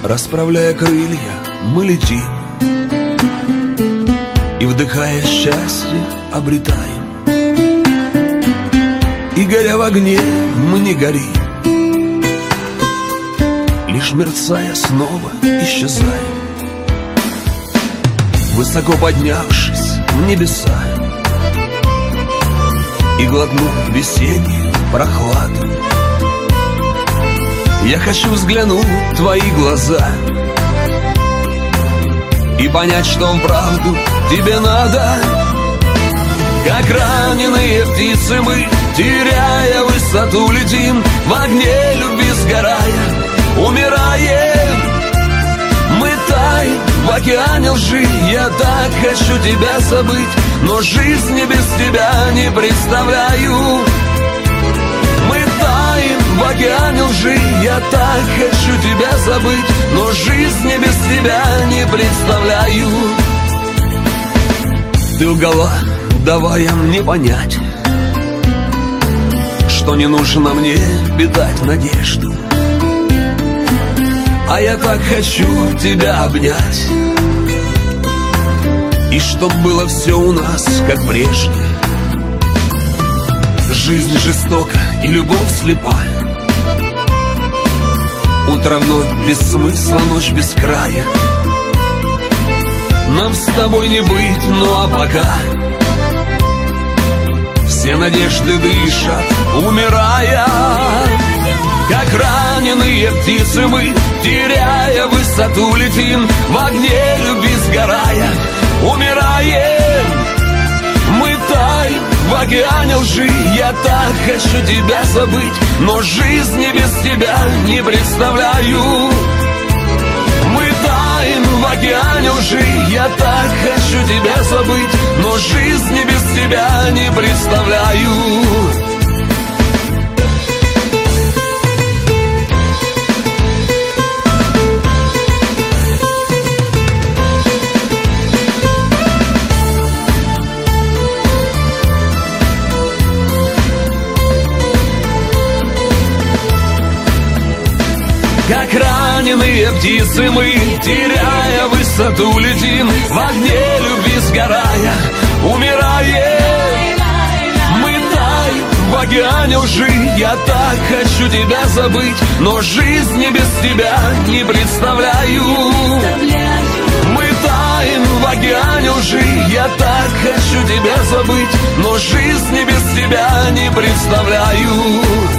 Расправляя крылья, мы летим, и, вдыхая счастье, обретаем. И, горя в огне, мы не горим, лишь мерцая снова исчезаем. Высоко поднявшись в небеса и глотнув весеннюю прохладу, я хочу взглянуть в твои глаза и понять, что вправду тебе надо. Как раненые птицы мы, теряя высоту, летим, в огне любви сгорая, умираем. Мы таем в океане лжи, я так хочу тебя забыть, но жизни без тебя не представляю. Мы таем в океане лжи, я так хочу тебя забыть, но жизни без тебя не представляю. Ты лгала, давая мне понять, что не нужно мне питать надежду. А я так хочу тебя обнять, и чтоб было все у нас, как прежде. Жизнь жестока и любовь слепая, утро вновь без смысла, ночь без края. Нам с тобой не быть, ну а пока все надежды дышат, умирая. Как раненые птицы мы, теряя высоту, летим, в огне любви сгорая, умираем. Мы таем в океане лжи, я так хочу тебя забыть, но жизни без тебя не представляю. Мы таем в океане лжи, я так хочу тебя забыть, но жизни без тебя не представляю. Как раненые птицы мы, теряя высоту, летим, в огне любви сгорая, умираем. Мы таем в океане лжи, я так хочу тебя забыть, но жизни без тебя не представляю. Мы таем в океане лжи, я так хочу тебя забыть, но жизни без тебя не представляю.